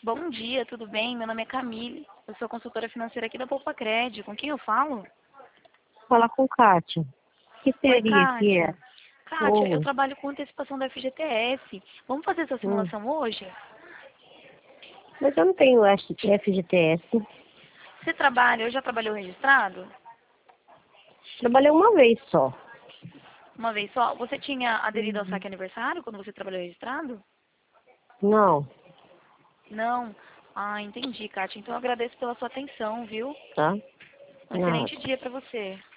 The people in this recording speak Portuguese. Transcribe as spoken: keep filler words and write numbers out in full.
Bom dia, tudo bem? Meu nome é Camille. Eu sou consultora financeira aqui da Poupa Cred. Com quem eu falo? Falar com Kátia. O que Oi, seria que é? Kátia. Kátia, eu Oi. trabalho com antecipação da F G T S. Vamos fazer essa Hum. simulação hoje? Mas eu não tenho F G T S. Você trabalha, eu já trabalhou registrado? Trabalhei uma vez só. Uma vez só. Você tinha aderido ao Uhum. saque aniversário quando você trabalhou registrado? Não, Não. Ah, entendi, Kátia. Então eu agradeço pela sua atenção, viu? tá? Um Nada. excelente dia para você.